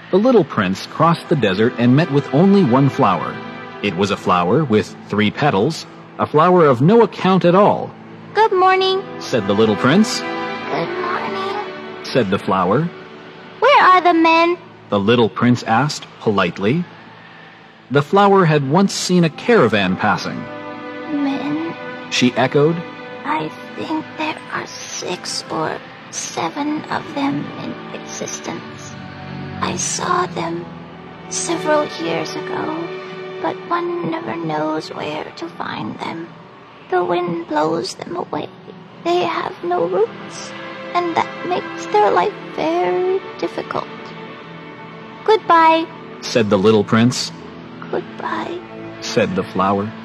The little prince crossed the desert and met with only one flower. It was a flower with 3 petals, a flower of no account at all. "Good morning," said the little prince. "Good morning," said the flower. "Where are the men?" the little prince asked politely. The flower had once seen a caravan passing. "Men," she echoed. "I think there are 6 or 7 of them in existence. I saw them several years ago, but one never knows where to find them. The wind blows them away. They have no roots, and that makes their life very difficult." "Goodbye," said the little prince. "Goodbye," said the flower.